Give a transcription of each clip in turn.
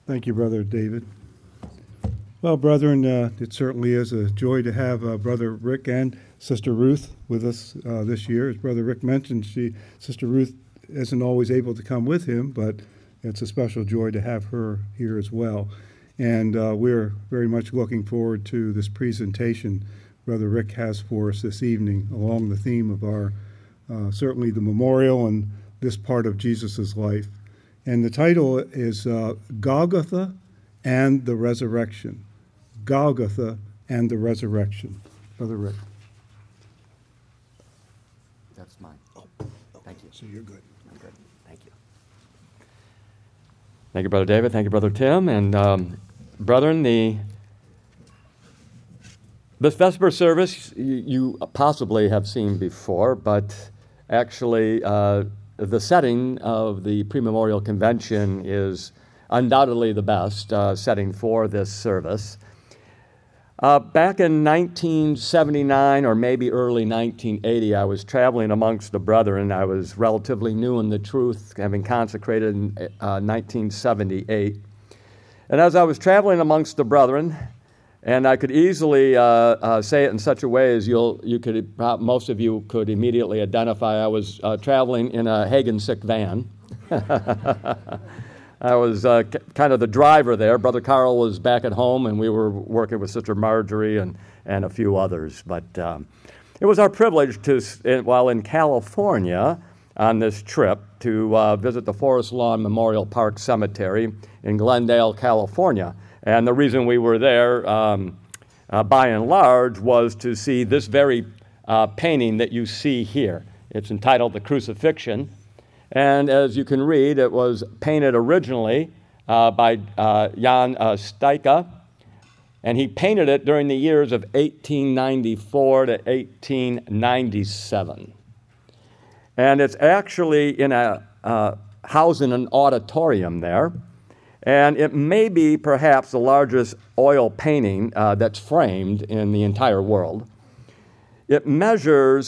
Thank you, Brother David. Well, brethren, it certainly is a joy to have Brother Rick and Sister Ruth with us this year. As Brother Rick mentioned, Sister Ruth isn't always able to come with him, but it's a special joy to have her here as well. And we're very much looking forward to this presentation Brother Rick has for us this evening along the theme of our, certainly the memorial and this part of Jesus' life. And the title is Golgotha and the Resurrection. Golgotha and the Resurrection. Brother Rick. That's mine. Oh, thank you. So you're good. I'm good. Thank you. Thank you, Brother David. Thank you, Brother Tim. And brethren, this Vesper service you possibly have seen before, but actually the setting of the pre-memorial convention is undoubtedly the best setting for this service. Back in 1979 or maybe early 1980, I was traveling amongst the brethren. I was relatively new in the truth, having consecrated in 1978. And as I was traveling amongst the brethren, and I could easily say it in such a way as most of you could immediately identify, I was traveling in a Hagensick van. I was kind of the driver there. Brother Carl was back at home, and we were working with Sister Marjorie and a few others. But it was our privilege while in California on this trip, to visit the Forest Lawn Memorial Park Cemetery in Glendale, California. And the reason we were there, by and large, was to see this very painting that you see here. It's entitled The Crucifixion. And as you can read, it was painted originally by Jan Steica, and he painted it during the years of 1894 to 1897. And it's actually in housed in an auditorium there, and it may be perhaps the largest oil painting that's framed in the entire world. It measures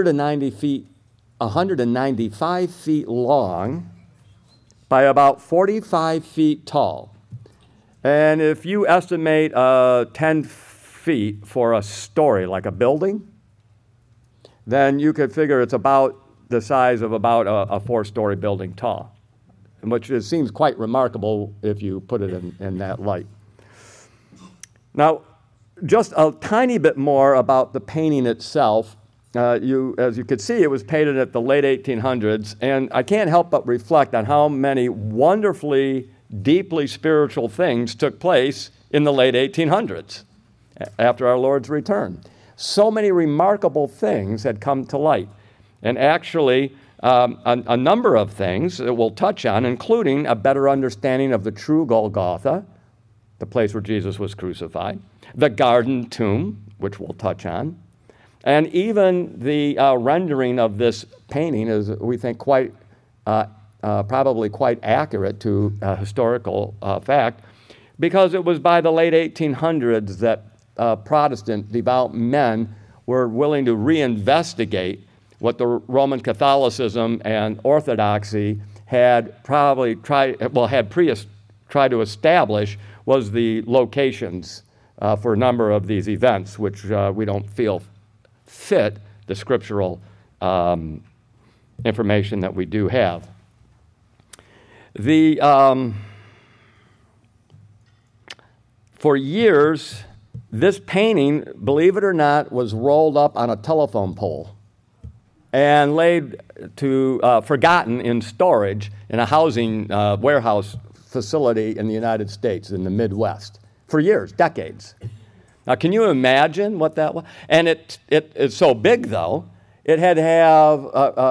195 feet long by about 45 feet tall. And if you estimate 10 feet for a story, like a building, then you could figure it's about the size of about a four-story building tall, which seems quite remarkable if you put it in that light. Now, just a tiny bit more about the painting itself. As you could see, it was painted at the late 1800s, and I can't help but reflect on how many wonderfully, deeply spiritual things took place in the late 1800s after our Lord's return. So many remarkable things had come to light, and actually a number of things that we'll touch on, including a better understanding of the true Golgotha, the place where Jesus was crucified, the garden tomb, which we'll touch on, and even the rendering of this painting is, we think, probably quite accurate to historical fact, because it was by the late 1800s that Protestant devout men were willing to reinvestigate what the Roman Catholicism and Orthodoxy had tried to establish was the locations for a number of these events, which we don't feel fit the scriptural information that we do have. For years, this painting, believe it or not, was rolled up on a telephone pole and laid forgotten in storage in a housing warehouse facility in the United States, in the Midwest, for years, decades. Now, can you imagine what that was? And it's so big, though, it had to have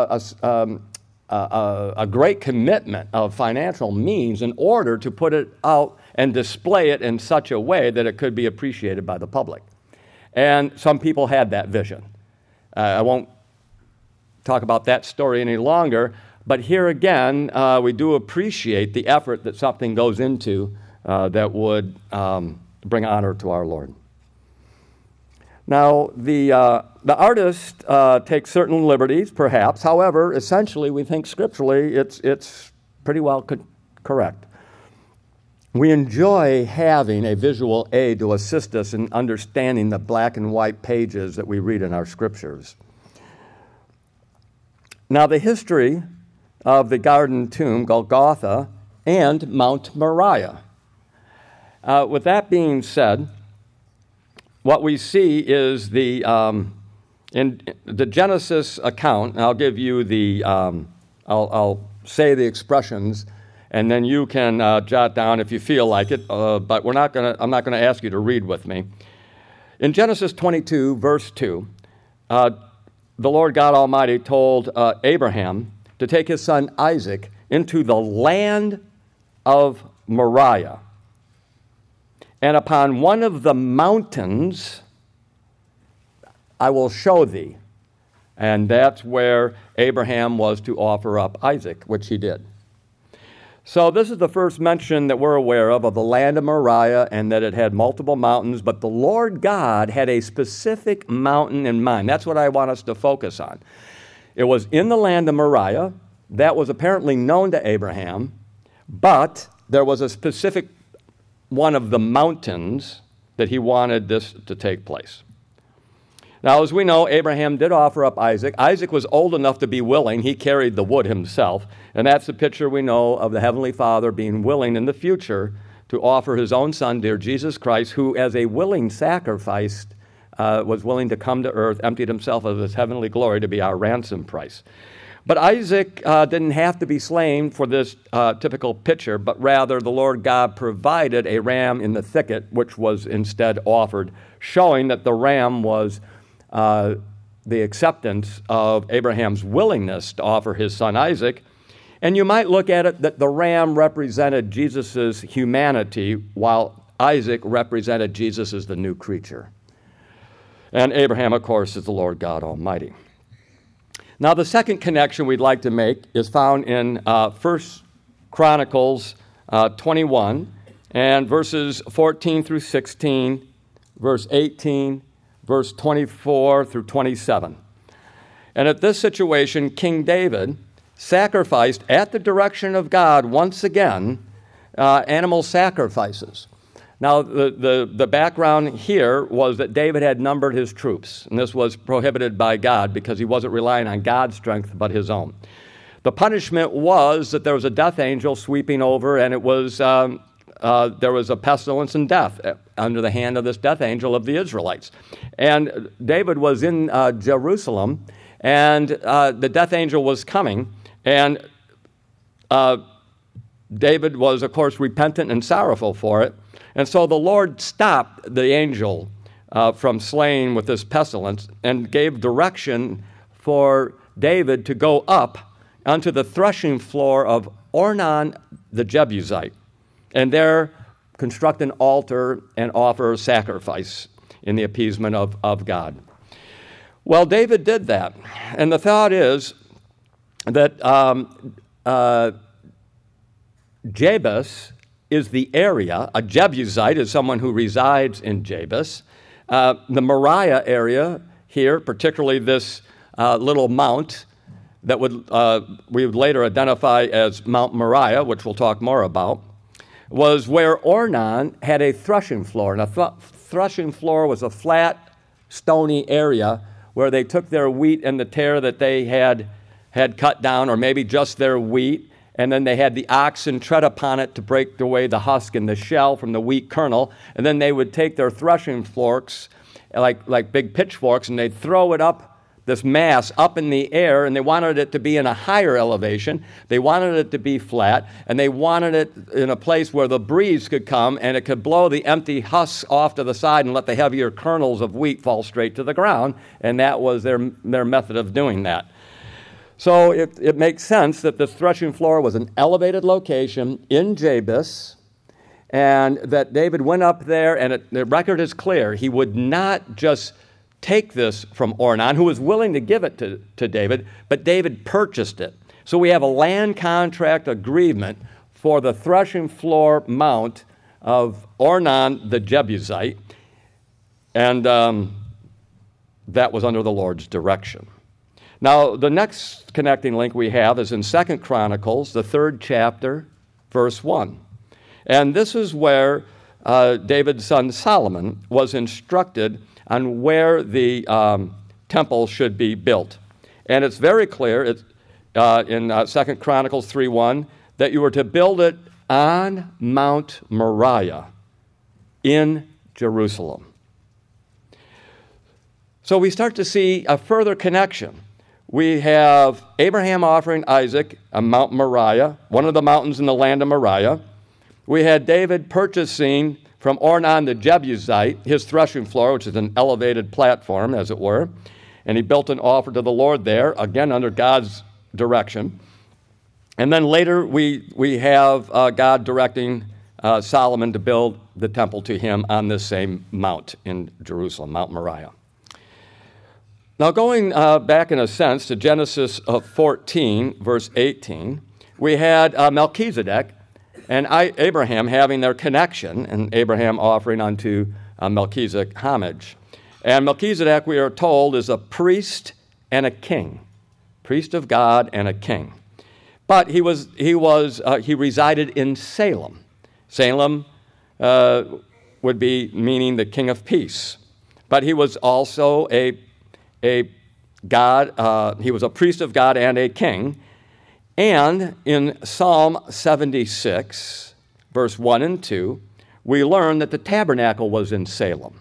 a great commitment of financial means in order to put it out and display it in such a way that it could be appreciated by the public. And some people had that vision. I won't talk about that story any longer, but here again, we do appreciate the effort that something goes into that would bring honor to our Lord. Now, the artist takes certain liberties, perhaps. However, essentially, we think scripturally it's pretty well correct. we enjoy having a visual aid to assist us in understanding the black and white pages that we read in our scriptures. Now, the history of the Garden Tomb, Golgotha, and Mount Moriah. With that being said, what we see is in the Genesis account, and I'll give you I'll say the expressions, and then you can jot down if you feel like it, but I'm not going to ask you to read with me. In Genesis 22, verse 2, the Lord God Almighty told Abraham to take his son Isaac into the land of Moriah. And upon one of the mountains I will show thee. And that's where Abraham was to offer up Isaac, which he did. So this is the first mention that we're aware of the land of Moriah, and that it had multiple mountains, but the Lord God had a specific mountain in mind. That's what I want us to focus on. It was in the land of Moriah. That was apparently known to Abraham, but there was a specific one of the mountains that he wanted this to take place. Now, as we know, Abraham did offer up Isaac. Isaac was old enough to be willing. He carried the wood himself. And that's the picture we know of the Heavenly Father being willing in the future to offer his own son, dear Jesus Christ, who as a willing sacrifice was willing to come to earth, emptied himself of his heavenly glory to be our ransom price. But Isaac didn't have to be slain for this typical picture, but rather the Lord God provided a ram in the thicket, which was instead offered, showing that the ram was the acceptance of Abraham's willingness to offer his son Isaac. And you might look at it that the ram represented Jesus' humanity, while Isaac represented Jesus as the new creature. And Abraham, of course, is the Lord God Almighty. Now, the second connection we'd like to make is found in 1 Chronicles 21 and verses 14 through 16, verse 18, verse 24 through 27. And at this situation, King David sacrificed at the direction of God once again animal sacrifices. Now, the background here was that David had numbered his troops, and this was prohibited by God because he wasn't relying on God's strength but his own. The punishment was that there was a death angel sweeping over, and it was there was a pestilence and death under the hand of this death angel of the Israelites. And David was in Jerusalem, and the death angel was coming, and David was, of course, repentant and sorrowful for it. And so the Lord stopped the angel from slaying with this pestilence and gave direction for David to go up onto the threshing floor of Ornan the Jebusite, and there construct an altar and offer sacrifice in the appeasement of God. Well, David did that, and the thought is that Jebus is the area. A Jebusite is someone who resides in Jebus. The Moriah area here, particularly this little mount that we would later identify as Mount Moriah, which we'll talk more about, was where Ornan had a threshing floor. And a threshing floor was a flat, stony area where they took their wheat and the tare that they had cut down, or maybe just their wheat, and then they had the oxen tread upon it to break away the husk and the shell from the wheat kernel, and then they would take their threshing forks, like big pitchforks, and they'd throw it up, this mass up in the air, and they wanted it to be in a higher elevation. They wanted it to be flat, and they wanted it in a place where the breeze could come and it could blow the empty husks off to the side and let the heavier kernels of wheat fall straight to the ground, and that was their method of doing that. So it makes sense that this threshing floor was an elevated location in Jebus, and that David went up there, and the record is clear. He would not just take this from Ornan, who was willing to give it to David, but David purchased it. So we have a land contract agreement for the threshing floor mount of Ornan the Jebusite, and that was under the Lord's direction. Now, the next connecting link we have is in 2 Chronicles, the 3rd chapter, verse 1. And this is where David's son Solomon was instructed on where the temple should be built. And it's very clear in 2 Chronicles 3:1 that you were to build it on Mount Moriah in Jerusalem. So we start to see a further connection. We have Abraham offering Isaac on Mount Moriah, one of the mountains in the land of Moriah. We had David purchasing from Ornan the Jebusite his threshing floor, which is an elevated platform, as it were. And he built an altar to the Lord there, again under God's direction. And then later we have God directing Solomon to build the temple to him on this same mount in Jerusalem, Mount Moriah. Now, going back in a sense to Genesis 14, verse 18, we had Melchizedek and Abraham having their connection, and Abraham offering unto Melchizedek homage. And Melchizedek, we are told, is a priest and a king, priest of God and a king. But he resided in Salem. Salem would be meaning the king of peace. But he was also a God, he was a priest of God and a king. And in Psalm 76, verse 1 and 2, we learn that the tabernacle was in Salem.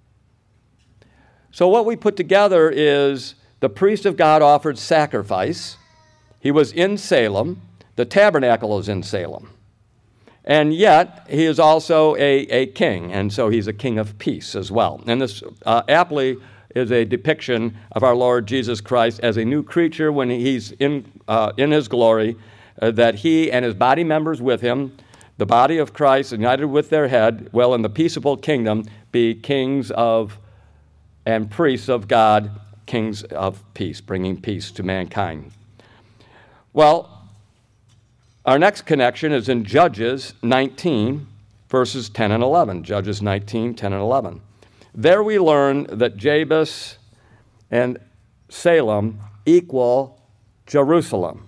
So what we put together is the priest of God offered sacrifice. He was in Salem. The tabernacle is in Salem. And yet, he is also a king, and so he's a king of peace as well. And this aptly is a depiction of our Lord Jesus Christ as a new creature when he's in his glory, that he and his body members with him, the body of Christ united with their head, will in the peaceable kingdom be kings of and priests of God, kings of peace, bringing peace to mankind. Well, our next connection is in Judges 19, verses 10 and 11. Judges 19, 10 and 11. There we learn that Jabes and Salem equal Jerusalem.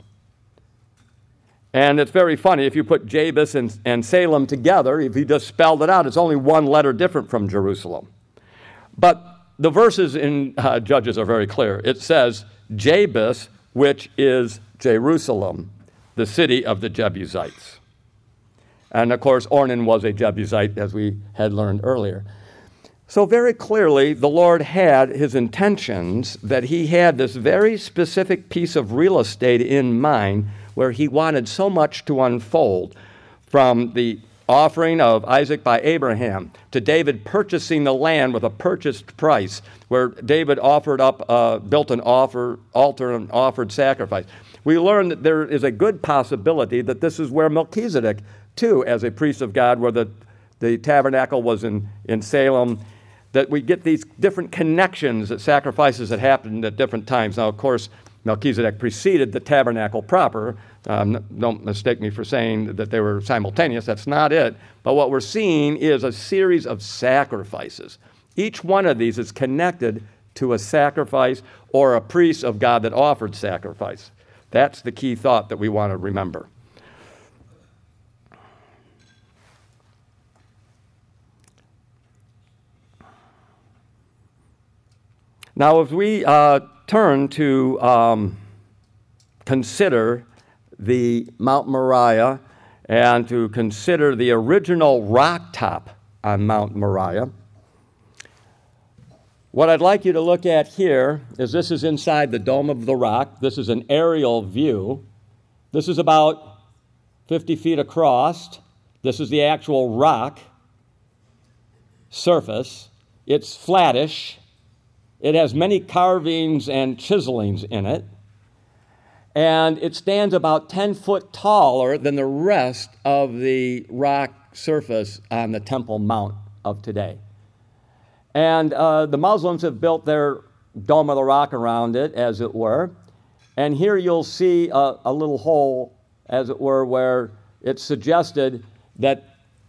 And it's very funny, if you put Jabes and Salem together, if you just spelled it out, it's only one letter different from Jerusalem. But the verses in Judges are very clear. It says, Jabes, which is Jerusalem, the city of the Jebusites. And of course, Ornan was a Jebusite, as we had learned earlier. So very clearly, the Lord had his intentions that he had this very specific piece of real estate in mind where he wanted so much to unfold, from the offering of Isaac by Abraham to David purchasing the land with a purchased price, where David built an altar and offered sacrifice. We learn that there is a good possibility that this is where Melchizedek, too, as a priest of God, where the tabernacle was in Salem, that we get these different connections that sacrifices had happened at different times. Now, of course, Melchizedek preceded the tabernacle proper. Don't mistake me for saying that they were simultaneous. That's not it. But what we're seeing is a series of sacrifices. Each one of these is connected to a sacrifice or a priest of God that offered sacrifice. That's the key thought that we want to remember. Now, if we turn to consider the Mount Moriah and to consider the original rock top on Mount Moriah, what I'd like you to look at here is this is inside the Dome of the Rock. This is an aerial view. This is about 50 feet across. This is the actual rock surface. It's flattish. It has many carvings and chiselings in it. And it stands about 10 foot taller than the rest of the rock surface on the Temple Mount of today. And the Muslims have built their Dome of the Rock around it, as it were. And here you'll see a little hole, as it were, where it's suggested that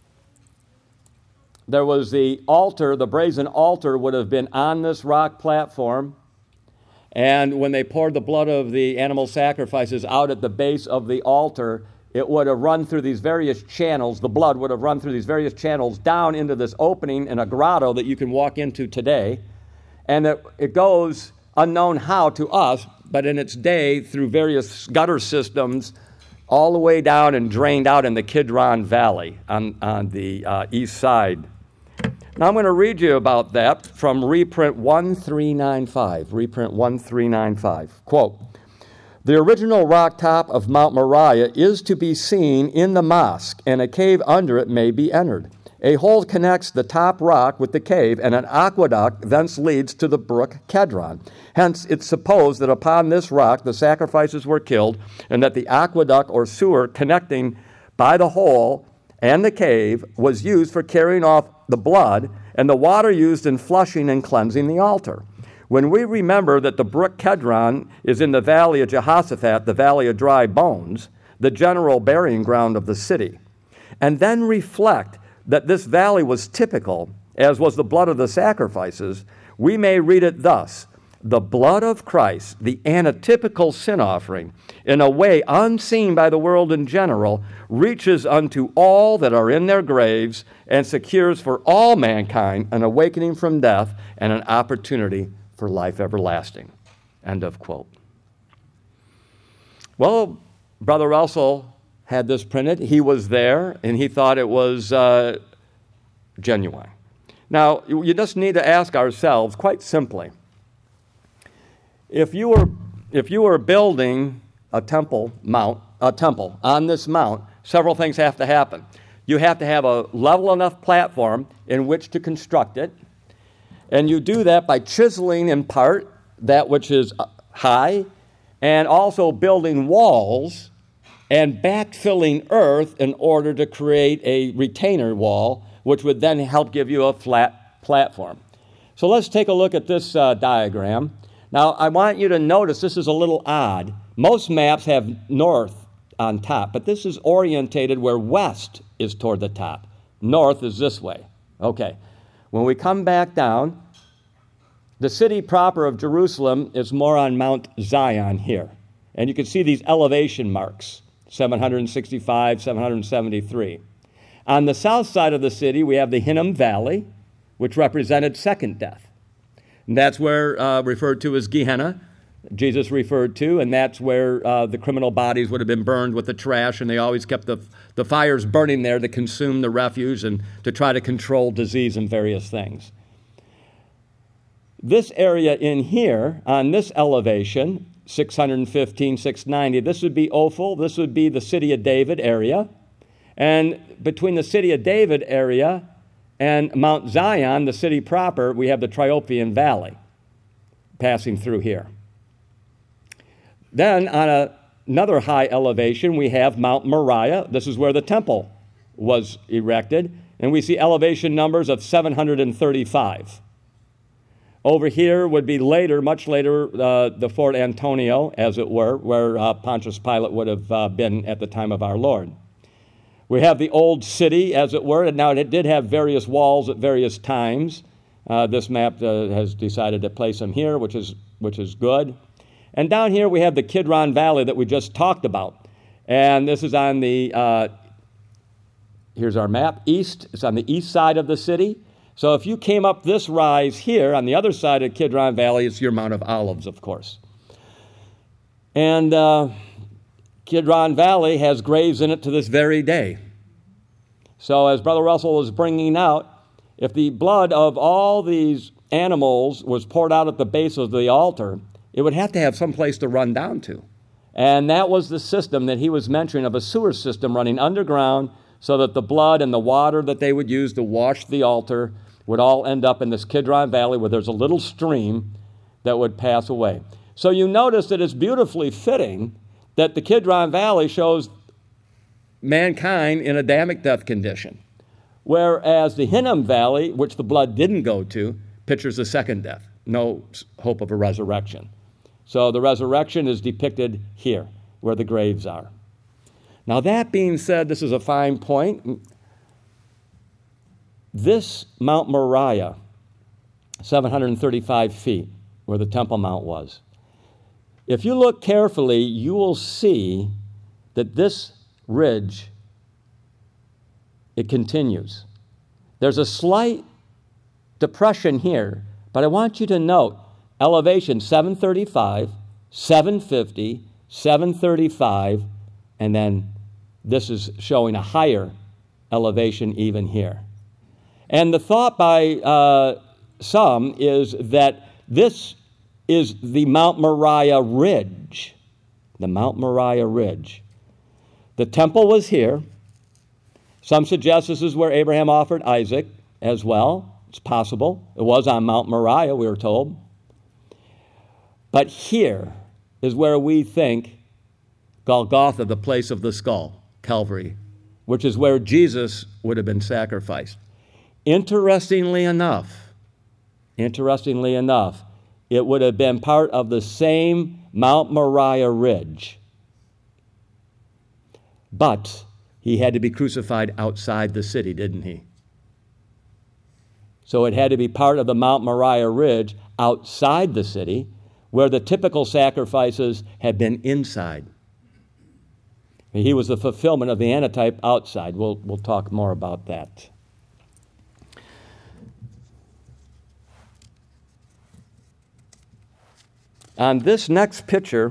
there was the altar, the brazen altar would have been on this rock platform. And when they poured the blood of the animal sacrifices out at the base of the altar, it would have run through these various channels. The blood would have run through these various channels down into this opening in a grotto that you can walk into today. And it goes unknown how to us, but in its day through various gutter systems all the way down and drained out in the Kidron Valley on the east side. Now I'm going to read you about that from reprint 1395. Reprint 1395. Quote, "The original rock top of Mount Moriah is to be seen in the mosque, and a cave under it may be entered. A hole connects the top rock with the cave, and an aqueduct thence leads to the brook Kedron. Hence, it's supposed that upon this rock the sacrifices were killed, and that the aqueduct or sewer connecting by the hole and the cave was used for carrying off the blood, and the water used in flushing and cleansing the altar. When we remember that the brook Kedron is in the valley of Jehoshaphat, the valley of dry bones, the general burying ground of the city, and then reflect that this valley was typical, as was the blood of the sacrifices, we may read it thus: the blood of Christ, the antitypical sin offering, in a way unseen by the world in general, reaches unto all that are in their graves and secures for all mankind an awakening from death and an opportunity for life everlasting." End of quote. Well, Brother Russell had this printed. He was there, and he thought it was genuine. Now, you just need to ask ourselves, quite simply, if you were building a temple on this mount, several things have to happen. You have to have a level enough platform in which to construct it, and you do that by chiseling in part that which is high, and also building walls and backfilling earth in order to create a retainer wall, which would then help give you a flat platform. So let's take a look at this diagram. Now, I want you to notice this is a little odd. Most maps have north on top, but this is orientated where west is toward the top. North is this way. Okay. When we come back down, the city proper of Jerusalem is more on Mount Zion here. And you can see these elevation marks, 765, 773. On the south side of the city, we have the Hinnom Valley, which represented second death. And that's where, referred to as Gehenna, Jesus referred to, and that's where the criminal bodies would have been burned with the trash, and they always kept the fires burning there to consume the refuse and to try to control disease and various things. This area in here, on this elevation, 615, 690, this would be Ophel, this would be the City of David area, and between the City of David area and Mount Zion, the city proper, we have the Triopian Valley passing through here. Then on another high elevation, we have Mount Moriah. This is where the temple was erected, and we see elevation numbers of 735. Over here would be later, much later, the Fort Antonio, as it were, where Pontius Pilate would have been at the time of our Lord. We have the old city, as it were, and now it did have various walls at various times. This map has decided to place them here, which is good. And down here we have the Kidron Valley that we just talked about. And this is on the, here's our map, east. It's on the east side of the city. So if you came up this rise here, on the other side of Kidron Valley, it's your Mount of Olives, of course. And Kidron Valley has graves in it to this very day. So as Brother Russell was bringing out, if the blood of all these animals was poured out at the base of the altar, it would have to have some place to run down to. And that was the system that he was mentioning of a sewer system running underground so that the blood and the water that they would use to wash the altar would all end up in this Kidron Valley where there's a little stream that would pass away. So you notice that it's beautifully fitting that the Kidron Valley shows mankind in Adamic death condition, whereas the Hinnom Valley, which the blood didn't go to, pictures the second death, no hope of a resurrection. So the resurrection is depicted here, where the graves are. Now that being said, this is a fine point. This Mount Moriah, 735 feet, where the Temple Mount was, if you look carefully, you will see that this ridge, it continues. There's a slight depression here, but I want you to note elevation 735, 750, 735, and then this is showing a higher elevation even here. And the thought by some is that this is the Mount Moriah Ridge. The Mount Moriah Ridge. The temple was here. Some suggest this is where Abraham offered Isaac as well. It's possible. It was on Mount Moriah, we were told. But here is where we think Golgotha, the place of the skull, Calvary, which is where Jesus would have been sacrificed. Interestingly enough, it would have been part of the same Mount Moriah Ridge. But he had to be crucified outside the city, didn't he? So it had to be part of the Mount Moriah Ridge outside the city, where the typical sacrifices had been inside. He was the fulfillment of the antitype outside. We'll talk more about that. On this next picture,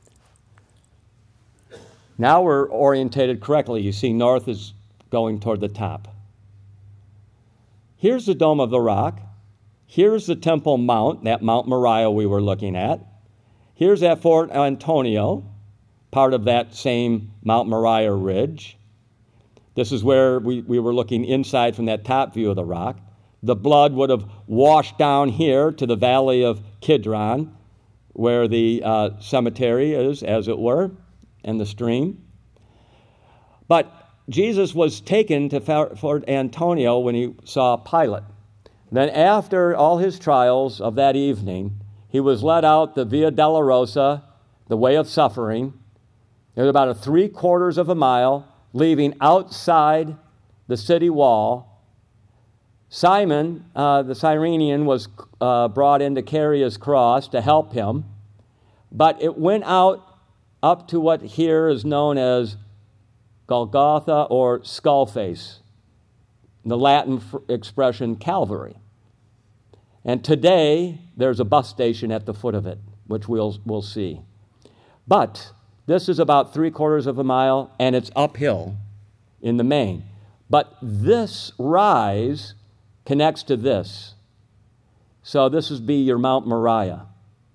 now we're orientated correctly. You see north is going toward the top. Here's the Dome of the Rock. Here's the Temple Mount, that Mount Moriah we were looking at. Here's that Fort Antonio, part of that same Mount Moriah Ridge. This is where we were looking inside from that top view of the rock. The blood would have washed down here to the valley of Kidron, where the cemetery is, as it were, and the stream. But Jesus was taken to Fort Antonio when he saw Pilate. Then after all his trials of that evening, he was led out the Via Dolorosa, the way of suffering. It was about 3/4 of a mile, leaving outside the city wall. Simon, the Cyrenian, was brought in to carry his cross to help him, but it went out up to what here is known as Golgotha or skull face, the Latin expression Calvary. And today, there's a bus station at the foot of it, which we'll see. But this is about 3/4 of a mile, and it's uphill in the main. But this rise connects to this. So this would be your Mount Moriah.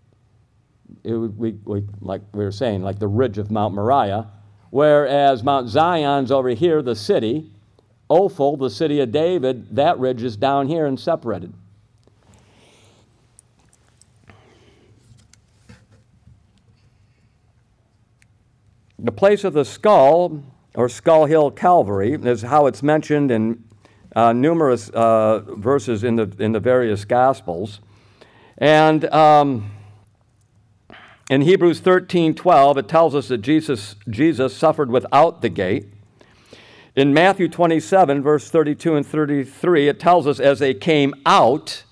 Like we were saying, like the ridge of Mount Moriah, whereas Mount Zion's over here, the city. Ophel, the city of David, that ridge is down here and separated. The place of the skull, or Skull Hill Calvary, is how it's mentioned in numerous verses in the various Gospels. And in Hebrews 13:12, it tells us that Jesus suffered without the gate. In Matthew 27, verse 32 and 33, it tells us as they came out.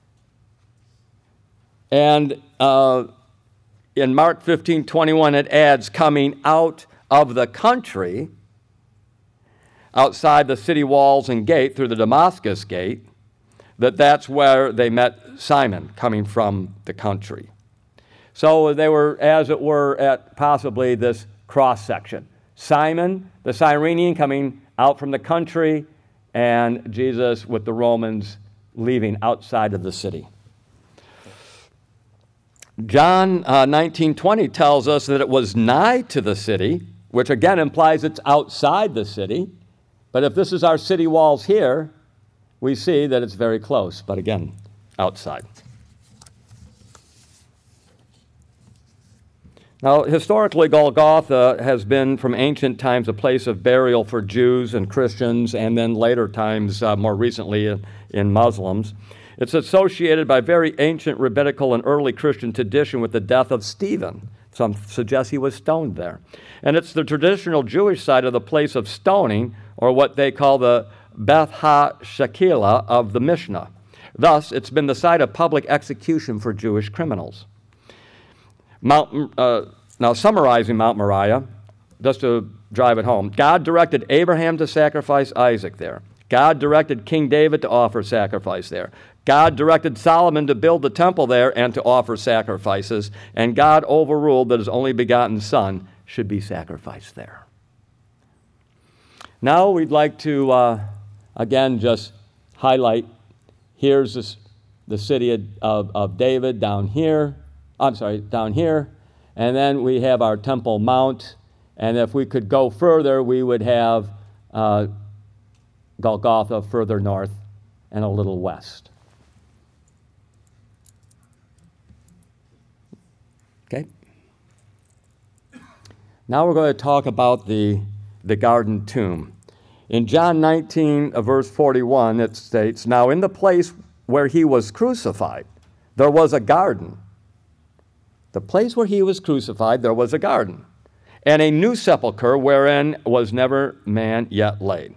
And in Mark 15:21, it adds coming out of the country, outside the city walls and gate, through the Damascus gate, that's where they met Simon, coming from the country. So they were, as it were, at possibly this cross-section. Simon, the Cyrenian, coming out from the country, and Jesus with the Romans leaving outside of the city. John 19:20 tells us that it was nigh to the city, which again implies it's outside the city. But if this is our city walls here, we see that it's very close, but again, outside. Now, historically, Golgotha has been from ancient times a place of burial for Jews and Christians, and then later times, more recently, in Muslims. It's associated by very ancient rabbinical and early Christian tradition with the death of Stephen. Some suggest he was stoned there. And it's the traditional Jewish site of the place of stoning, or what they call the Beth HaShekilah of the Mishnah. Thus, it's been the site of public execution for Jewish criminals. Now, summarizing Mount Moriah, just to drive it home, God directed Abraham to sacrifice Isaac there. God directed King David to offer sacrifice there. God directed Solomon to build the temple there and to offer sacrifices. And God overruled that his only begotten son should be sacrificed there. Now we'd like to, again, just highlight, here's the city of David down here. Down here. And then we have our Temple Mount. And if we could go further, we would have Golgotha further north and a little west. Okay. Now we're going to talk about the garden tomb. In John 19, verse 41, it states, "Now in the place where he was crucified, there was a garden." The place where he was crucified, there was a garden, and a new sepulchre wherein was never man yet laid.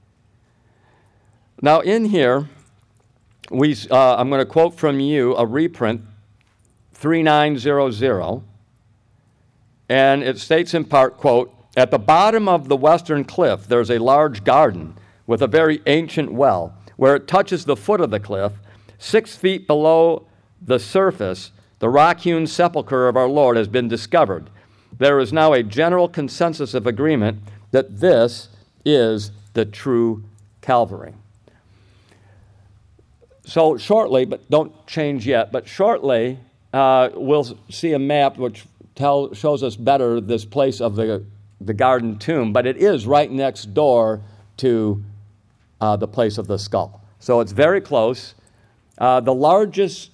Now in here, I'm going to quote from you a reprint, 3900, and it states in part, quote, "At the bottom of the western cliff there's a large garden with a very ancient well, where it touches the foot of the cliff, 6 feet below the surface. The rock-hewn sepulchre of our Lord has been discovered. There is now a general consensus of agreement that this is the true Calvary." So shortly, but don't change yet, but shortly we'll see a map which shows us better this place of the garden tomb, but it is right next door to the place of the skull. So it's very close. The largest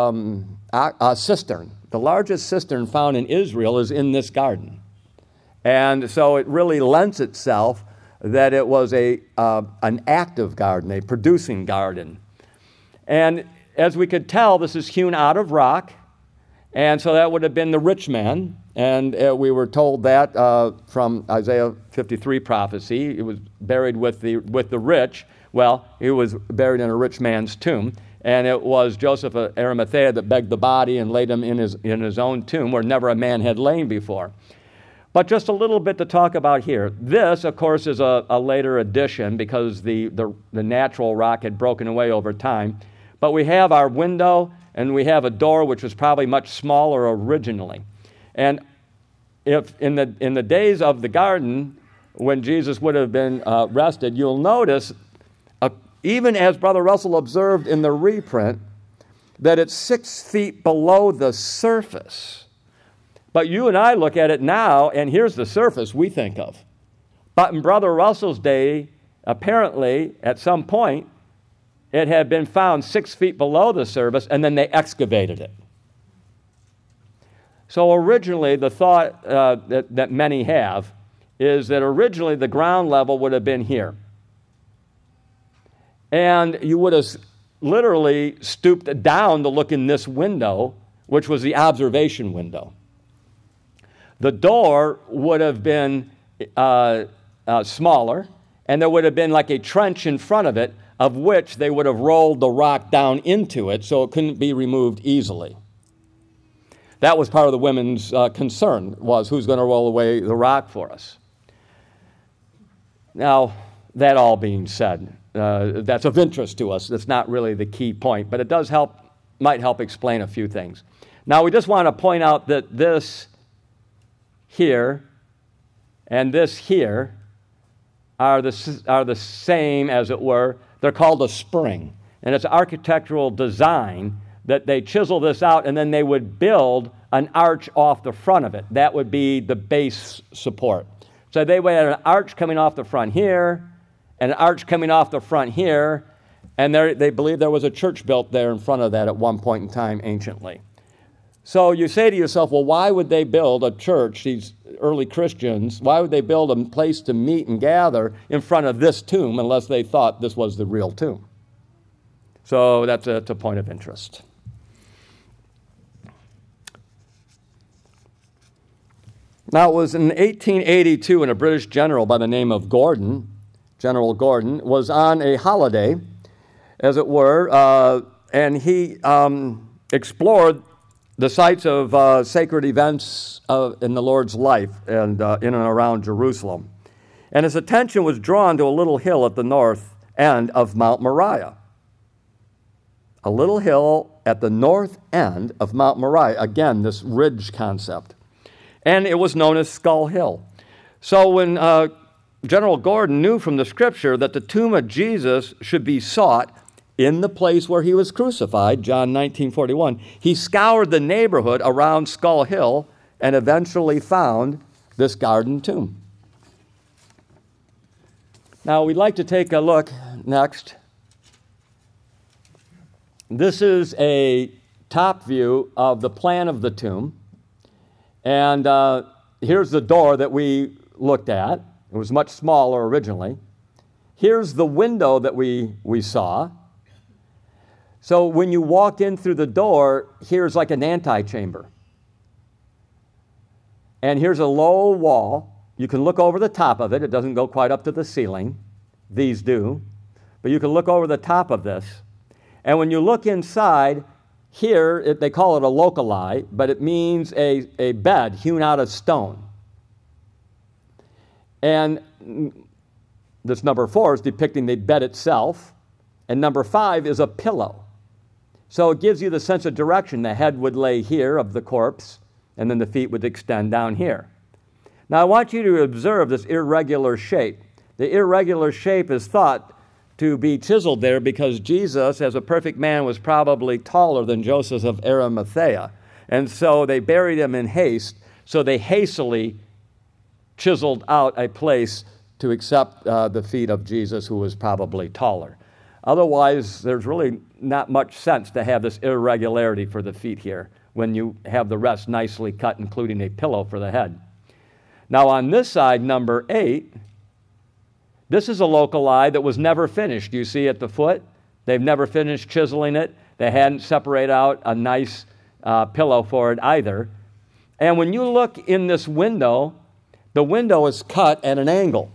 cistern found in Israel is in this garden. And so it really lends itself that it was an active garden, a producing garden. And as we could tell, this is hewn out of rock, and so that would have been the rich man. And we were told that from Isaiah 53 prophecy. He was buried with the rich. Well, he was buried in a rich man's tomb. And it was Joseph of Arimathea that begged the body and laid him in his own tomb where never a man had lain before. But just a little bit to talk about here. This, of course, is a later addition because the natural rock had broken away over time. But we have our window and we have a door which was probably much smaller originally. And if in the days of the garden, when Jesus would have been rested, you'll notice, even as Brother Russell observed in the reprint, that it's 6 feet below the surface. But you and I look at it now, and here's the surface we think of. But in Brother Russell's day, apparently, at some point, it had been found 6 feet below the surface, and then they excavated it. So originally, the thought that many have is that originally the ground level would have been here. And you would have literally stooped down to look in this window, which was the observation window. The door would have been smaller, and there would have been like a trench in front of it, of which they would have rolled the rock down into it so it couldn't be removed easily. That was part of the women's concern, was who's going to roll away the rock for us. Now, that all being said, that's of interest to us. That's not really the key point, but it might help explain a few things. Now, we just want to point out that this here and this here are the same, as it were. They're called a spring, and it's architectural design that they chisel this out, and then they would build an arch off the front of it. That would be the base support. So they would have an arch coming off the front here, and an arch coming off the front here, and they believe there was a church built there in front of that at one point in time anciently. So you say to yourself, well, why would they build a church, these early Christians, why would they build a place to meet and gather in front of this tomb unless they thought this was the real tomb? So that's a point of interest. Now, it was in 1882 when a British general by the name of General Gordon, was on a holiday, as it were, and he explored the sites of sacred events in the Lord's life and in and around Jerusalem. And his attention was drawn to a little hill at the north end of Mount Moriah. A little hill at the north end of Mount Moriah. Again, this ridge concept. And it was known as Skull Hill. So when General Gordon knew from the Scripture that the tomb of Jesus should be sought in the place where he was crucified, John 19:41, he scoured the neighborhood around Skull Hill and eventually found this garden tomb. Now, we'd like to take a look next. This is a top view of the plan of the tomb. And here's the door that we looked at. It was much smaller originally. Here's the window that we saw. So when you walked in through the door, here's like an antechamber. And here's a low wall. You can look over the top of it. It doesn't go quite up to the ceiling. These do. But you can look over the top of this. And when you look inside, here, they call it a loculi, but it means a bed hewn out of stone. And this number 4 is depicting the bed itself. And number 5 is a pillow. So it gives you the sense of direction. The head would lay here of the corpse, and then the feet would extend down here. Now I want you to observe this irregular shape. The irregular shape is thought to be chiseled there because Jesus, as a perfect man, was probably taller than Joseph of Arimathea. And so they buried him in haste, so they hastily chiseled out a place to accept the feet of Jesus, who was probably taller. Otherwise, there's really not much sense to have this irregularity for the feet here when you have the rest nicely cut, including a pillow for the head. Now on this side, number 8, this is a loculi that was never finished. You see at the foot, they've never finished chiseling it. They hadn't separated out a nice pillow for it either. And when you look in this window, the window is cut at an angle.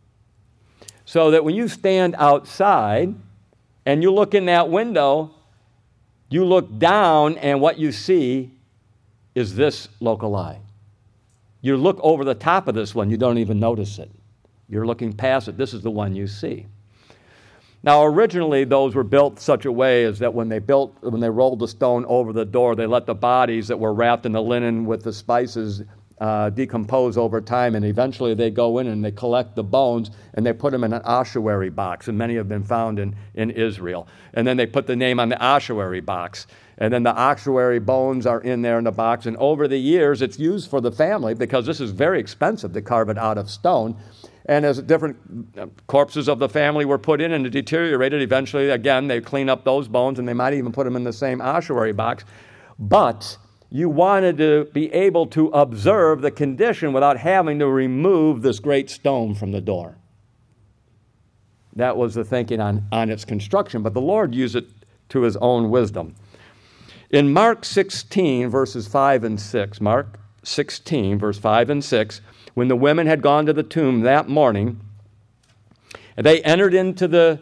So that when you stand outside and you look in that window, you look down and what you see is this loculi. You look over the top of this one, you don't even notice it. You're looking past it. This is the one you see. Now, originally, those were built such a way as that when they rolled the stone over the door, they let the bodies that were wrapped in the linen with the spices decompose over time, and eventually they go in and they collect the bones and they put them in an ossuary box, and many have been found in Israel. And then they put the name on the ossuary box, and then the ossuary bones are in there in the box, and over the years it's used for the family because this is very expensive to carve it out of stone. And as different corpses of the family were put in and it deteriorated, eventually, again, they clean up those bones and they might even put them in the same ossuary box. But you wanted to be able to observe the condition without having to remove this great stone from the door. That was the thinking on its construction, but the Lord used it to his own wisdom. In Mark 16, verses 5 and 6, Mark 16, verse 5 and 6, when the women had gone to the tomb that morning, they entered into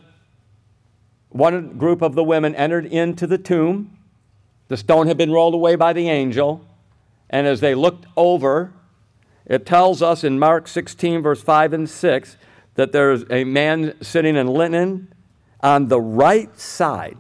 one group of the women entered into the tomb. The stone had been rolled away by the angel. And as they looked over, it tells us in Mark 16, verse 5 and 6, that there's a man sitting in linen on the right side.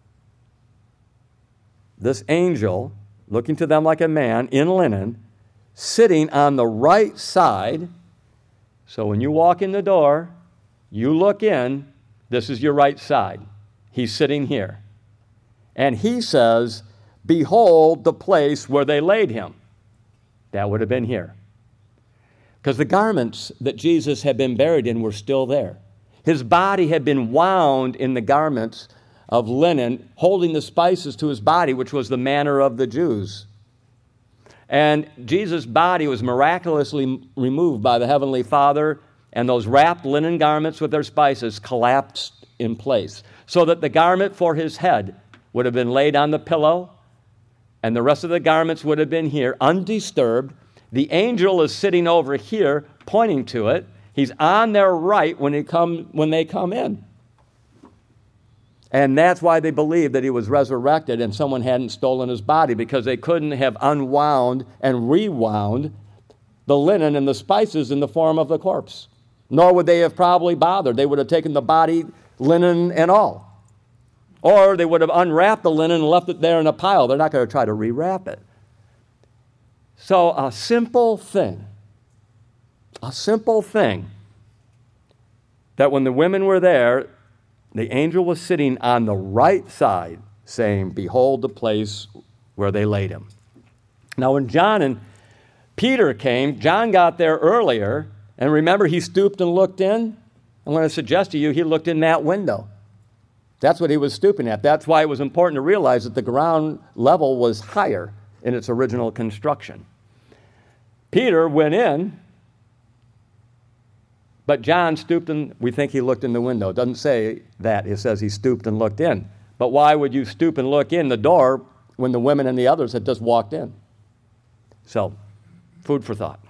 This angel, looking to them like a man in linen, sitting on the right side. So when you walk in the door, you look in, this is your right side. He's sitting here. And he says, "Behold the place where they laid him." That would have been here. Because the garments that Jesus had been buried in were still there. His body had been wound in the garments of linen, holding the spices to his body, which was the manner of the Jews. And Jesus' body was miraculously removed by the Heavenly Father, and those wrapped linen garments with their spices collapsed in place, so that the garment for his head would have been laid on the pillow, and the rest of the garments would have been here, undisturbed. The angel is sitting over here, pointing to it. He's on their right when they come in. And that's why they believed that he was resurrected and someone hadn't stolen his body, because they couldn't have unwound and rewound the linen and the spices in the form of the corpse. Nor would they have probably bothered. They would have taken the body, linen and all. Or they would have unwrapped the linen and left it there in a pile. They're not going to try to rewrap it. So a simple thing, that when the women were there, the angel was sitting on the right side, saying, "Behold the place where they laid him." Now when John and Peter came, John got there earlier, and remember he stooped and looked in? I'm going to suggest to you he looked in that window. That's what he was stooping at. That's why it was important to realize that the ground level was higher in its original construction. Peter went in, but John stooped and we think he looked in the window. It doesn't say that. It says he stooped and looked in. But why would you stoop and look in the door when the women and the others had just walked in? So, food for thought.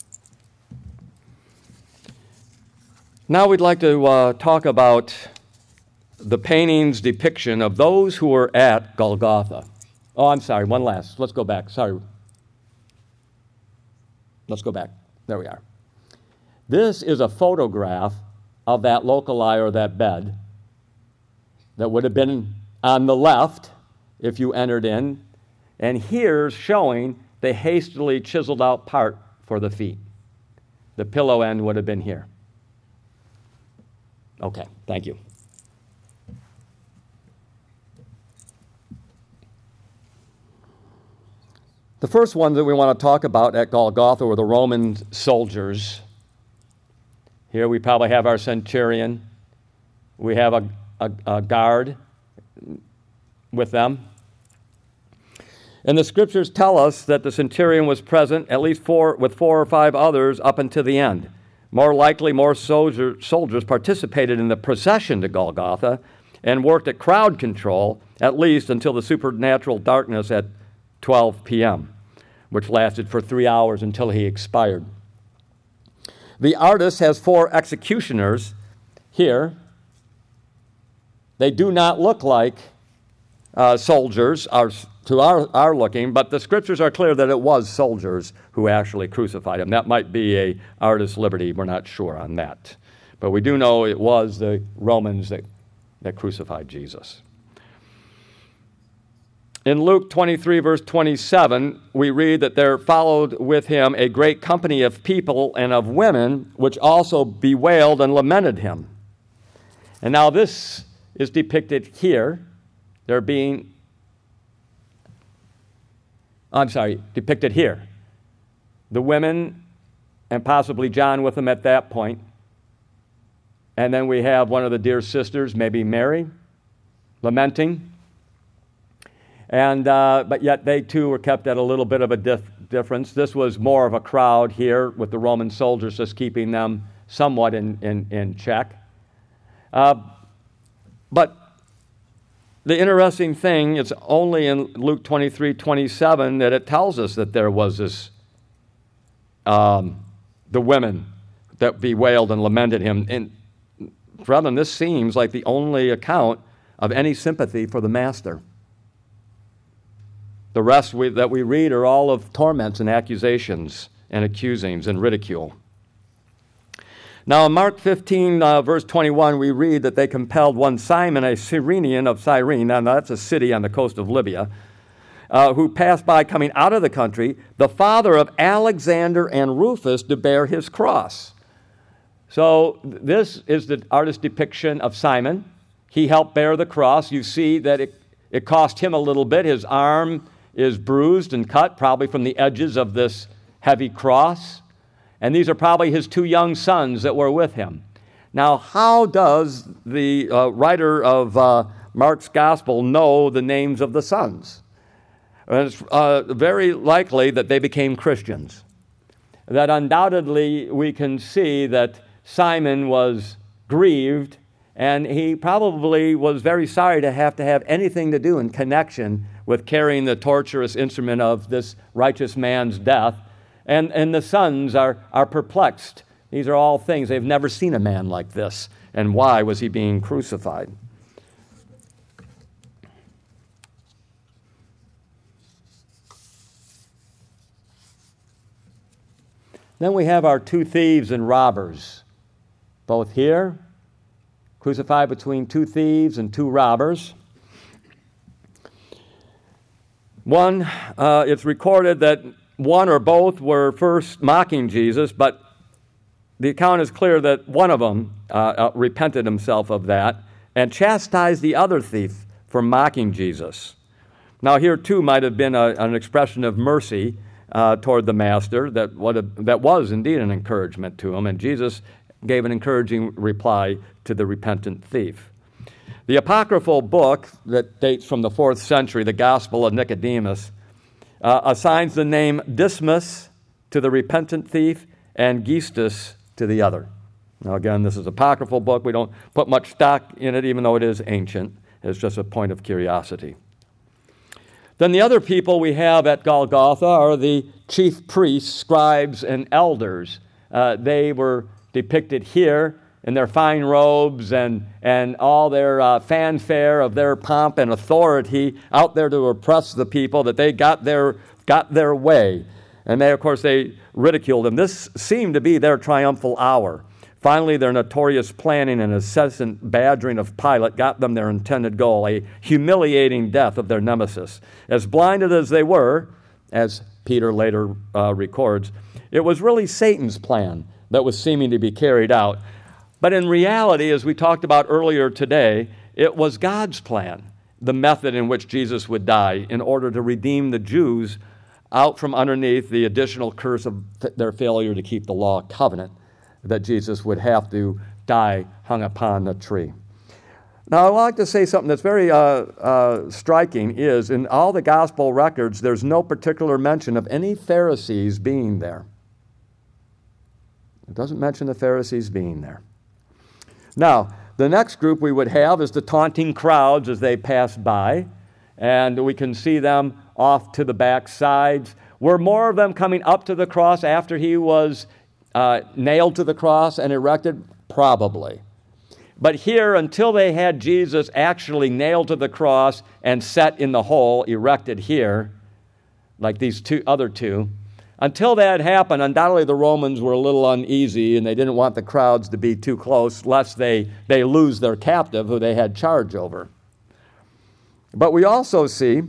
Now we'd like to talk about the painting's depiction of those who were at Golgotha. Oh, I'm sorry, one last. Let's go back. Sorry. Let's go back. There we are. This is a photograph of that loculi, or that bed, that would have been on the left if you entered in. And here's showing the hastily chiseled out part for the feet. The pillow end would have been here. Okay, thank you. The first ones that we want to talk about at Golgotha were the Roman soldiers. Here we probably have our centurion. We have a guard with them. And the scriptures tell us that the centurion was present, at least with 4 or 5 others, up until the end. More likely, more soldiers participated in the procession to Golgotha and worked at crowd control, at least until the supernatural darkness at 12 p.m., which lasted for 3 hours until he expired. The artist has 4 executioners here. They do not look like soldiers to our looking, but the scriptures are clear that it was soldiers who actually crucified him. That might be a artist's liberty. We're not sure on that. But we do know it was the Romans that crucified Jesus. In Luke 23, verse 27, we read that there followed with him a great company of people and of women, which also bewailed and lamented him. And now this is depicted here. Depicted here. The women, and possibly John with them at that point. And then we have one of the dear sisters, maybe Mary, lamenting. And but yet they too were kept at a little bit of a difference. This was more of a crowd here with the Roman soldiers just keeping them somewhat in check. But the interesting thing, it's only in Luke 23:27 that it tells us that there was this, the women that bewailed and lamented him. And brethren, this seems like the only account of any sympathy for the master. The rest that we read are all of torments and accusations and accusings and ridicule. Now in Mark 15, verse 21, we read that they compelled one Simon, a Cyrenian of Cyrene, and that's a city on the coast of Libya, who passed by coming out of the country, the father of Alexander and Rufus, to bear his cross. So this is the artist's depiction of Simon. He helped bear the cross. You see that it cost him a little bit. His arm is bruised and cut, probably from the edges of this heavy cross. And these are probably his 2 young sons that were with him. Now, how does the writer of Mark's gospel know the names of the sons? And it's very likely that they became Christians. That undoubtedly we can see that Simon was grieved, and he probably was very sorry to have anything to do in connection with carrying the torturous instrument of this righteous man's death. And the sons are perplexed. These are all things. They've never seen a man like this. And why was he being crucified? Then we have our two thieves and robbers, both here, crucified between two thieves and two robbers. One, it's recorded that one or both were first mocking Jesus, but the account is clear that one of them repented himself of that and chastised the other thief for mocking Jesus. Now, here too might have been an expression of mercy toward the master that was indeed an encouragement to him, and Jesus gave an encouraging reply to the repentant thief. The apocryphal book that dates from the 4th century, the Gospel of Nicodemus, assigns the name Dismas to the repentant thief and Gestus to the other. Now again, this is an apocryphal book. We don't put much stock in it, even though it is ancient. It's just a point of curiosity. Then the other people we have at Golgotha are the chief priests, scribes, and elders. They were depicted here in their fine robes and all their fanfare of their pomp and authority out there to oppress the people, that they got their way. And they, of course, they ridiculed them. This seemed to be their triumphal hour. Finally, their notorious planning and incessant badgering of Pilate got them their intended goal, a humiliating death of their nemesis. As blinded as they were, as Peter later records, it was really Satan's plan that was seeming to be carried out. But in reality, as we talked about earlier today, it was God's plan, the method in which Jesus would die in order to redeem the Jews out from underneath the additional curse of their failure to keep the law covenant, that Jesus would have to die hung upon the tree. Now, I'd like to say something that's very striking is in all the gospel records, there's no particular mention of any Pharisees being there. It doesn't mention the Pharisees being there. Now, the next group we would have is the taunting crowds as they pass by, and we can see them off to the back sides. Were more of them coming up to the cross after he was nailed to the cross and erected? Probably. But here, until they had Jesus actually nailed to the cross and set in the hole, erected here, like these other two, until that happened, undoubtedly the Romans were a little uneasy and they didn't want the crowds to be too close lest they lose their captive who they had charge over. But we also see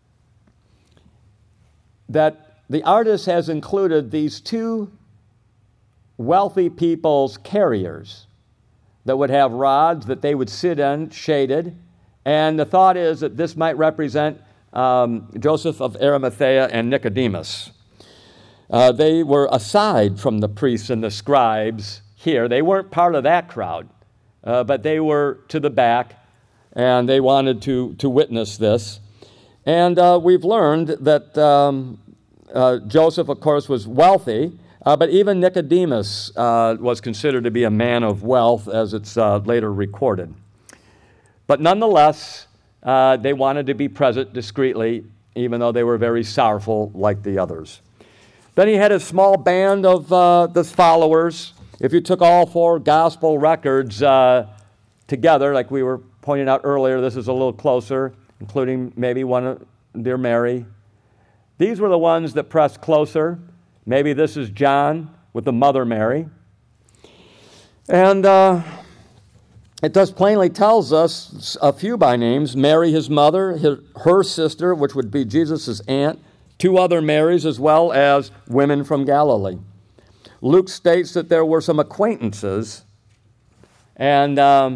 that the artist has included these two wealthy people's carriers that would have rods that they would sit in, shaded. And the thought is that this might represent Joseph of Arimathea and Nicodemus. They were aside from the priests and the scribes here. They weren't part of that crowd, but they were to the back, and they wanted to witness this. And we've learned that Joseph, of course, was wealthy, but even Nicodemus was considered to be a man of wealth, as it's later recorded. But nonetheless, they wanted to be present discreetly, even though they were very sorrowful like the others. Then he had a small band of the followers. If you took all four gospel records together, like we were pointing out earlier, this is a little closer, including maybe one of dear Mary. These were the ones that pressed closer. Maybe this is John with the mother Mary. And it does plainly tells us a few by names. Mary, his mother, her sister, which would be Jesus' aunt, two other Marys, as well as women from Galilee. Luke states that there were some acquaintances, and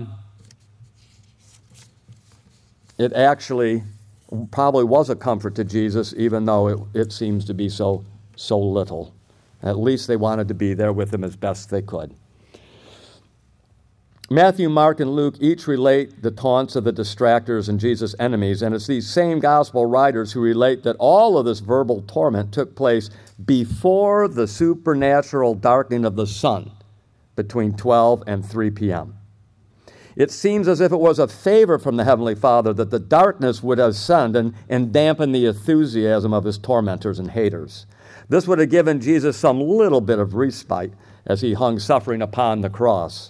it actually probably was a comfort to Jesus, even though it seems to be so little. At least they wanted to be there with him as best they could. Matthew, Mark, and Luke each relate the taunts of the distractors and Jesus' enemies, and it's these same gospel writers who relate that all of this verbal torment took place before the supernatural darkening of the sun between 12 and 3 p.m. It seems as if it was a favor from the Heavenly Father that the darkness would ascend and dampen the enthusiasm of his tormentors and haters. This would have given Jesus some little bit of respite as he hung suffering upon the cross.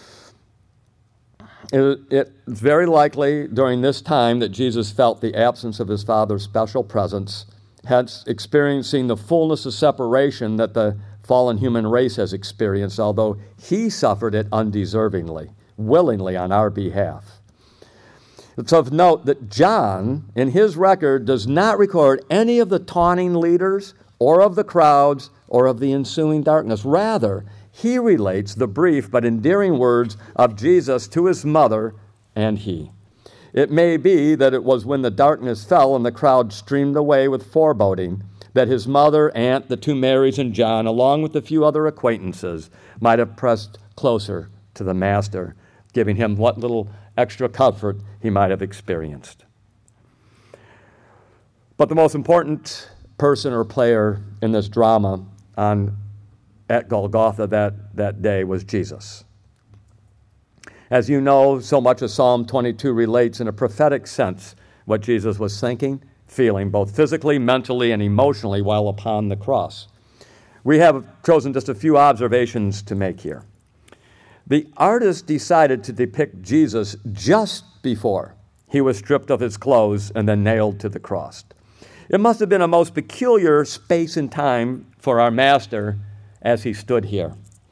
It's very likely during this time that Jesus felt the absence of his Father's special presence, hence experiencing the fullness of separation that the fallen human race has experienced, although he suffered it undeservingly, willingly on our behalf. It's of note that John, in his record, does not record any of the taunting leaders or of the crowds or of the ensuing darkness. Rather, he relates the brief but endearing words of Jesus to his mother and he. It may be that it was when the darkness fell and the crowd streamed away with foreboding that his mother, aunt, the two Marys, and John, along with a few other acquaintances, might have pressed closer to the Master, giving him what little extra comfort he might have experienced. But the most important person or player in this drama at Golgotha that day was Jesus. As you know, so much of Psalm 22 relates in a prophetic sense what Jesus was thinking, feeling, both physically, mentally, and emotionally while upon the cross. We have chosen just a few observations to make here. The artist decided to depict Jesus just before he was stripped of his clothes and then nailed to the cross. It must have been a most peculiar space and time for our Master as he stood here.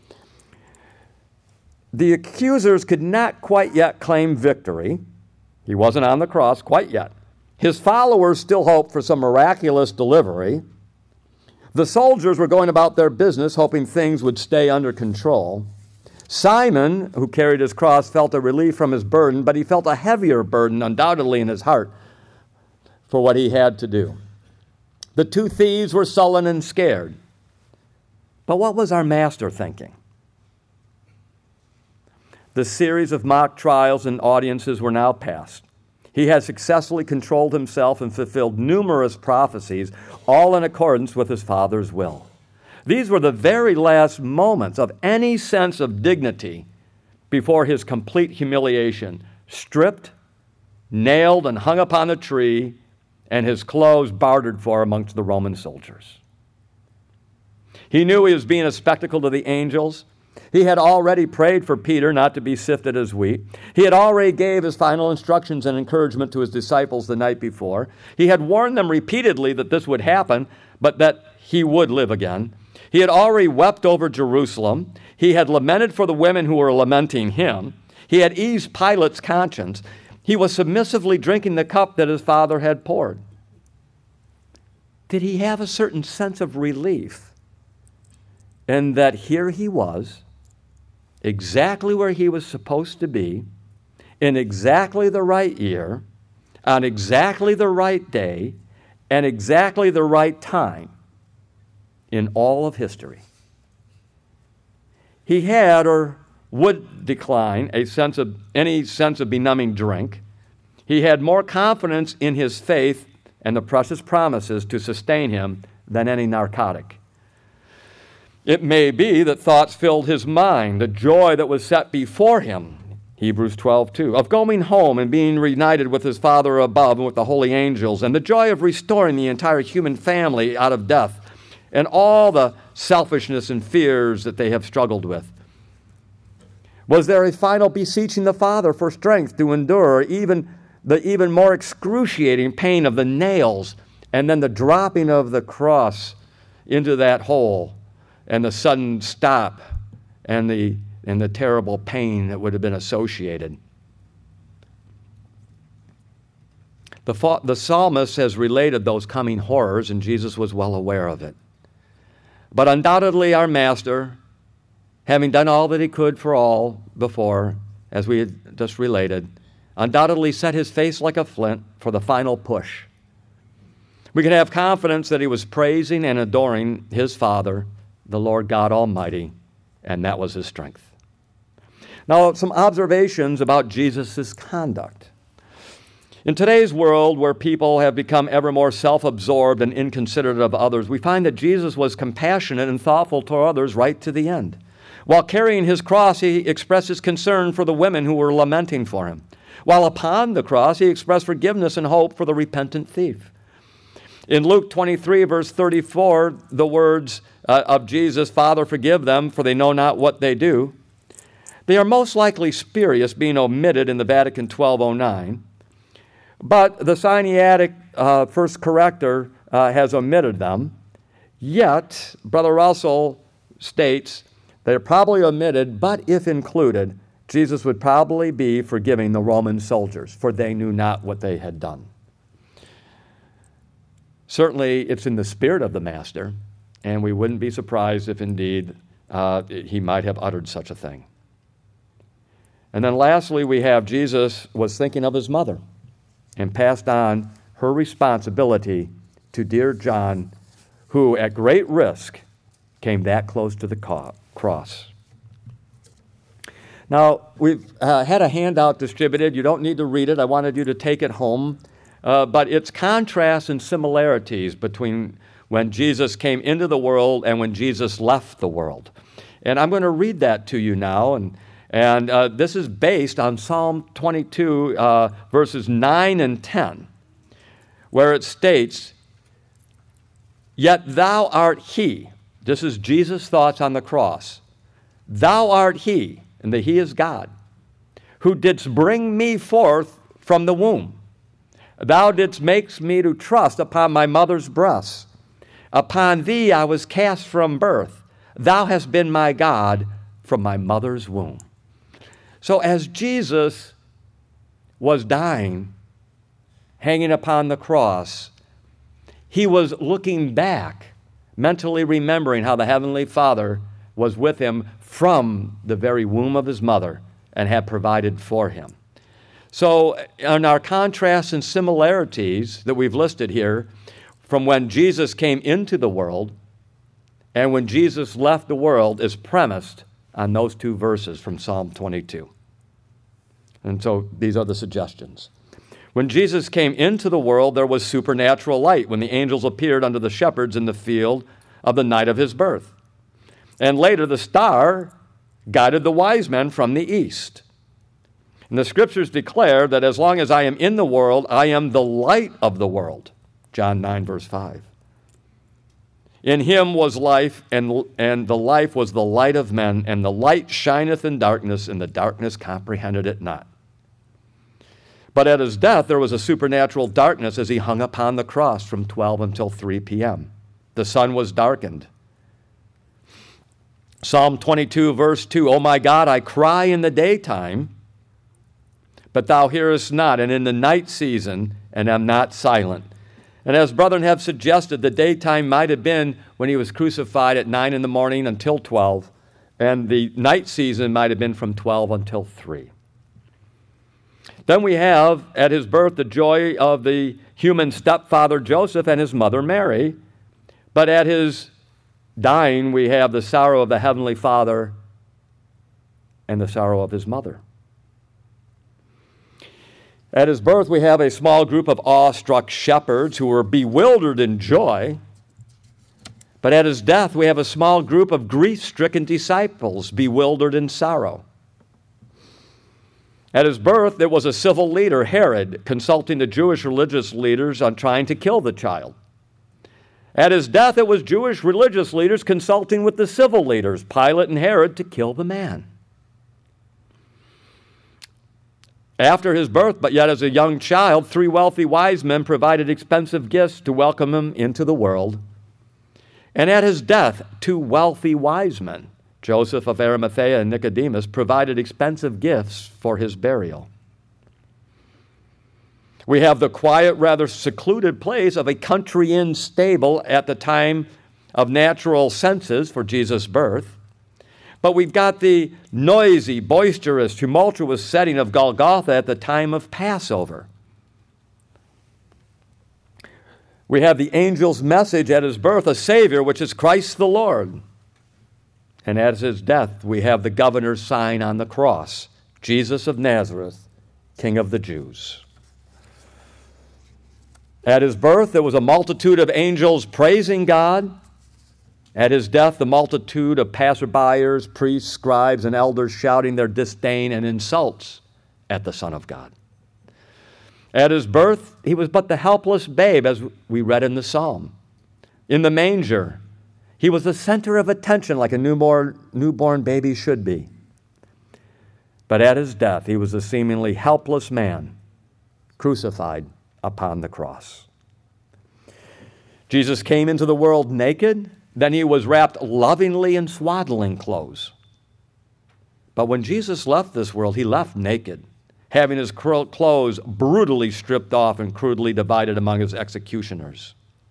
The accusers could not quite yet claim victory. He wasn't on the cross quite yet. His followers still hoped for some miraculous delivery. The soldiers were going about their business, hoping things would stay under control. Simon, who carried his cross, felt a relief from his burden, but he felt a heavier burden undoubtedly in his heart for what he had to do. The two thieves were sullen and scared. But what was our Master thinking? The series of mock trials and audiences were now past. He had successfully controlled himself and fulfilled numerous prophecies, all in accordance with his Father's will. These were the very last moments of any sense of dignity before his complete humiliation, stripped, nailed, and hung upon a tree, and his clothes bartered for amongst the Roman soldiers. He knew he was being a spectacle to the angels. He had already prayed for Peter not to be sifted as wheat. He had already gave his final instructions and encouragement to his disciples the night before. He had warned them repeatedly that this would happen, but that he would live again. He had already wept over Jerusalem. He had lamented for the women who were lamenting him. He had eased Pilate's conscience. He was submissively drinking the cup that his Father had poured. Did he have a certain sense of relief in that here he was, exactly where he was supposed to be, in exactly the right year, on exactly the right day, and exactly the right time in all of history? He had or would decline any sense of benumbing drink. He had more confidence in his faith and the precious promises to sustain him than any narcotic. It may be that thoughts filled his mind, the joy that was set before him, Hebrews 12:2, of going home and being reunited with his Father above and with the holy angels, and the joy of restoring the entire human family out of death, and all the selfishness and fears that they have struggled with. Was there a final beseeching the Father for strength to endure the even more excruciating pain of the nails, and then the dropping of the cross into that hole, and the sudden stop, and the terrible pain that would have been associated? The psalmist has related those coming horrors, and Jesus was well aware of it. But undoubtedly our Master, having done all that he could for all before, as we had just related, undoubtedly set his face like a flint for the final push. We can have confidence that he was praising and adoring his Father, the Lord God Almighty, and that was his strength. Now, some observations about Jesus' conduct. In today's world, where people have become ever more self-absorbed and inconsiderate of others, we find that Jesus was compassionate and thoughtful toward others right to the end. While carrying his cross, he expressed his concern for the women who were lamenting for him. While upon the cross, he expressed forgiveness and hope for the repentant thief. In Luke 23, verse 34, the words of Jesus, "Father, forgive them, for they know not what they do," they are most likely spurious, being omitted in the Vatican 1209. But the Sinaitic first corrector has omitted them. Yet, Brother Russell states they're probably omitted, but if included, Jesus would probably be forgiving the Roman soldiers, for they knew not what they had done. Certainly, it's in the spirit of the Master, and we wouldn't be surprised if indeed he might have uttered such a thing. And then lastly, we have Jesus was thinking of his mother and passed on her responsibility to dear John, who at great risk came that close to the cross. Now, we've had a handout distributed. You don't need to read it. I wanted you to take it home. But it's contrasts and similarities between when Jesus came into the world and when Jesus left the world. And I'm going to read that to you now. And this is based on Psalm 22, verses 9 and 10, where it states, "Yet thou art he." This is Jesus' thoughts on the cross. "Thou art he," and the he is God, "who didst bring me forth from the womb. Thou didst make me to trust upon my mother's breast. Upon thee I was cast from birth. Thou hast been my God from my mother's womb." So as Jesus was dying, hanging upon the cross, he was looking back, mentally remembering how the Heavenly Father was with him from the very womb of his mother and had provided for him. So in our contrasts and similarities that we've listed here, from when Jesus came into the world and when Jesus left the world, is premised on those two verses from Psalm 22. And so these are the suggestions. When Jesus came into the world, there was supernatural light when the angels appeared unto the shepherds in the field of the night of his birth. And later the star guided the wise men from the east. And the scriptures declare that as long as I am in the world, I am the light of the world. John 9, verse 5. In him was life, and the life was the light of men, and the light shineth in darkness, and the darkness comprehended it not. But at his death there was a supernatural darkness as he hung upon the cross from 12 until 3 p.m. The sun was darkened. Psalm 22, verse 2, "O my God, I cry in the daytime, but thou hearest not, and in the night season, and am not silent." And as brethren have suggested, the daytime might have been when he was crucified at 9 in the morning until 12, and the night season might have been from 12 until 3. Then we have, at his birth, the joy of the human stepfather Joseph and his mother Mary, but at his dying, we have the sorrow of the Heavenly Father and the sorrow of his mother. At his birth, we have a small group of awestruck shepherds who were bewildered in joy. But at his death, we have a small group of grief-stricken disciples bewildered in sorrow. At his birth, there was a civil leader, Herod, consulting the Jewish religious leaders on trying to kill the child. At his death, it was Jewish religious leaders consulting with the civil leaders, Pilate and Herod, to kill the man. After his birth, but yet as a young child, 3 wealthy wise men provided expensive gifts to welcome him into the world. And at his death, 2 wealthy wise men, Joseph of Arimathea and Nicodemus, provided expensive gifts for his burial. We have the quiet, rather secluded place of a country inn stable at the time of natural census for Jesus' birth. But we've got the noisy, boisterous, tumultuous setting of Golgotha at the time of Passover. We have the angel's message at his birth, a Savior, which is Christ the Lord. And at his death, we have the governor's sign on the cross, Jesus of Nazareth, King of the Jews. At his birth, there was a multitude of angels praising God. At his death, the multitude of passerbyers, priests, scribes, and elders shouting their disdain and insults at the Son of God. At his birth, he was but the helpless babe, as we read in the psalm. In the manger, he was the center of attention like a newborn baby should be. But at his death, he was a seemingly helpless man, crucified upon the cross. Jesus came into the world naked, then he was wrapped lovingly in swaddling clothes. But when Jesus left this world, he left naked, having his clothes brutally stripped off and crudely divided among his executioners.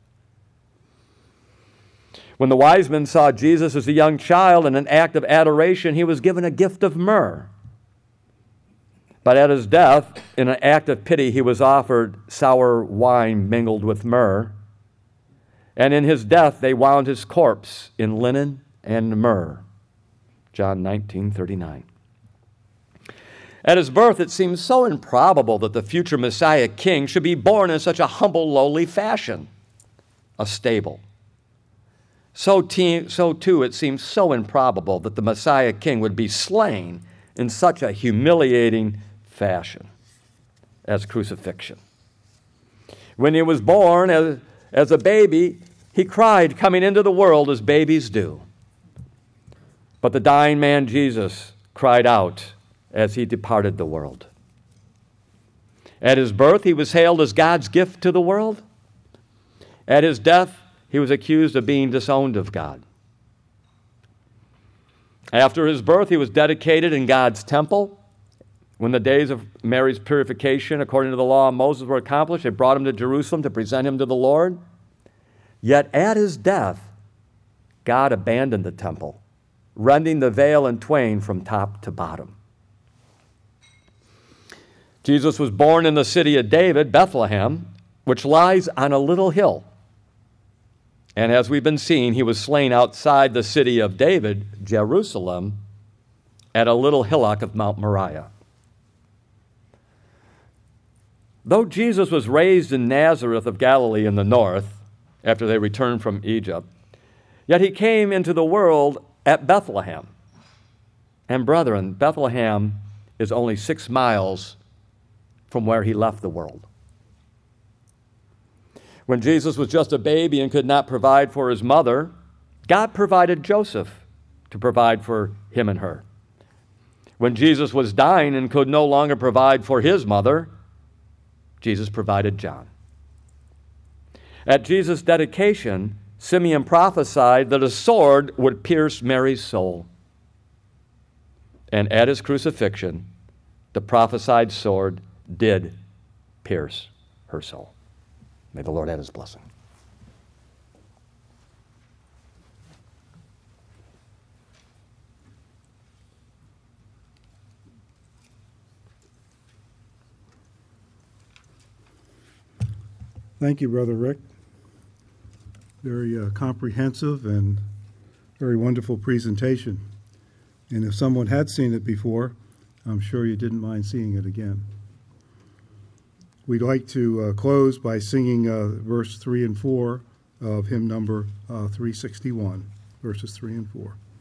When the wise men saw Jesus as a young child in an act of adoration, he was given a gift of myrrh. But at his death, in an act of pity, he was offered sour wine mingled with myrrh. And in his death, they wound his corpse in linen and myrrh. John 19:39. At his birth, it seems so improbable that the future Messiah king should be born in such a humble, lowly fashion, a stable. So too, it seems so improbable that the Messiah king would be slain in such a humiliating fashion as crucifixion. When he was born as a baby, he cried coming into the world as babies do. But the dying man Jesus cried out as he departed the world. At his birth, he was hailed as God's gift to the world. At his death, he was accused of being disowned of God. After his birth, he was dedicated in God's temple. When the days of Mary's purification, according to the law of Moses, were accomplished, they brought him to Jerusalem to present him to the Lord. Yet at his death, God abandoned the temple, rending the veil in twain from top to bottom. Jesus was born in the city of David, Bethlehem, which lies on a little hill. And as we've been seeing, he was slain outside the city of David, Jerusalem, at a little hillock of Mount Moriah. Though Jesus was raised in Nazareth of Galilee in the north, after they returned from Egypt, yet he came into the world at Bethlehem. And brethren, Bethlehem is only 6 miles from where he left the world. When Jesus was just a baby and could not provide for his mother, God provided Joseph to provide for him and her. When Jesus was dying and could no longer provide for his mother, Jesus provided John. At Jesus' dedication, Simeon prophesied that a sword would pierce Mary's soul. And at his crucifixion, the prophesied sword did pierce her soul. May the Lord add his blessing. Thank you, Brother Rick. Very comprehensive and very wonderful presentation. And if someone had seen it before, I'm sure you didn't mind seeing it again. We'd like to close by singing verse 3 and 4 of hymn number 361, verses 3 and 4.